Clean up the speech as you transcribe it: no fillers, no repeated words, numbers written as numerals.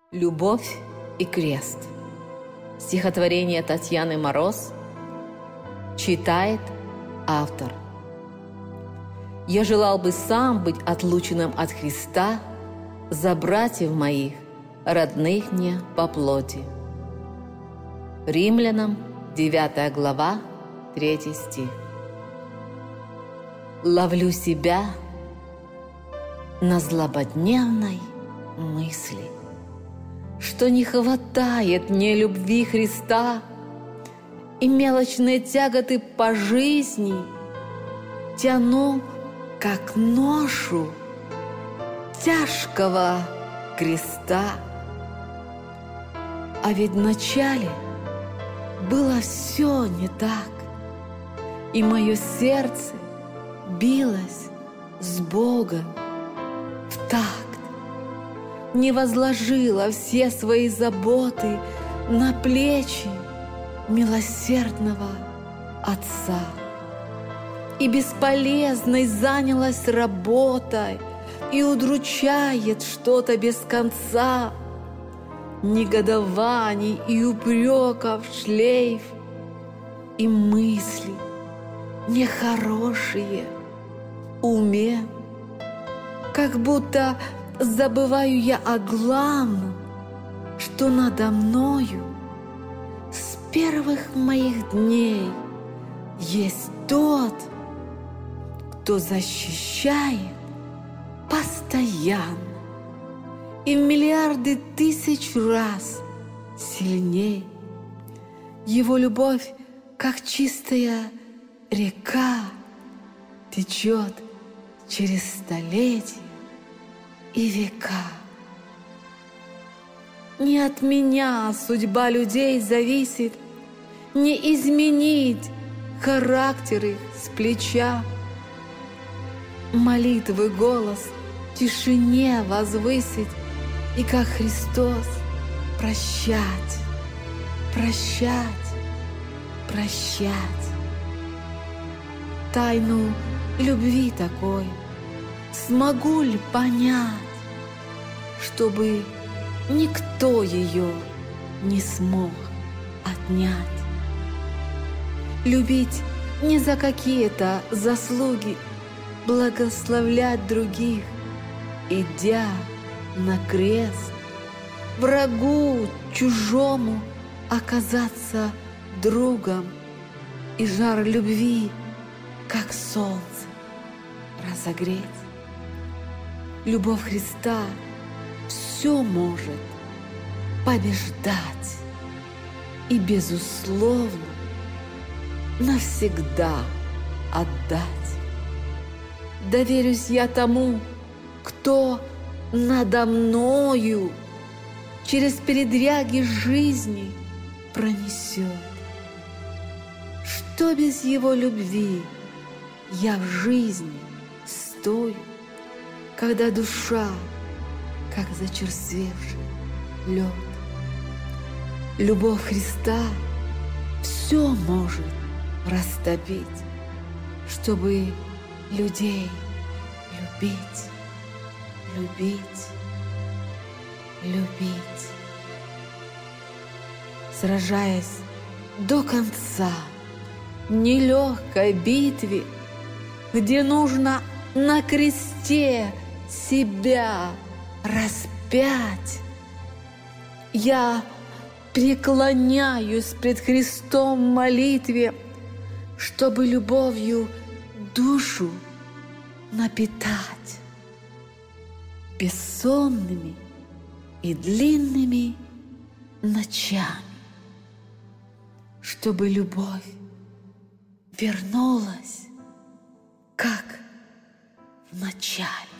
Любовь и крест. Стихотворение Татьяны Мороз. Читает автор. Я желал бы сам быть отлученным от Христа за братьев моих, родных мне по плоти. Римлянам, 9 глава, 3 стих. Ловлю себя на злободневной мысли, что не хватает мне любви Христа, и мелочные тяготы по жизни тяну, как ношу тяжкого креста. А ведь вначале было все не так, и мое сердце билось с Богом в такт. Не возложила все свои заботы на плечи милосердного Отца. И бесполезной занялась работой, и удручает что-то без конца. Негодований и упреков шлейф, и мысли нехорошие в уме, как будто забываю я о главном, что надо мною с первых моих дней есть тот, кто защищает постоянно и в миллиарды тысяч раз сильней. Его любовь, как чистая река, течет через столетия и века. Не от меня судьба людей зависит, не изменить характер их с плеча. Молитвы голос в тишине возвысить, и как Христос прощать, прощать, прощать. Тайну любви такой смогу ли понять, чтобы никто ее не смог отнять? Любить не за какие-то заслуги, благословлять других, идя на крест, врагу чужому оказаться другом, и жар любви, как солнце, разогреть. Любовь Христа все может побеждать и, безусловно, навсегда отдать. Доверюсь я тому, кто надо мною через передряги жизни пронесет. Что без его любви я в жизни стою, когда душа, как зачерствевший лед? Любовь Христа все может растопить, чтобы людей любить, любить, любить. Сражаясь до конца в нелегкой битве, где нужно на кресте себя распять, я преклоняюсь пред Христом в молитве, чтобы любовью душу напитать бессонными и длинными ночами, чтобы любовь вернулась, как в начале.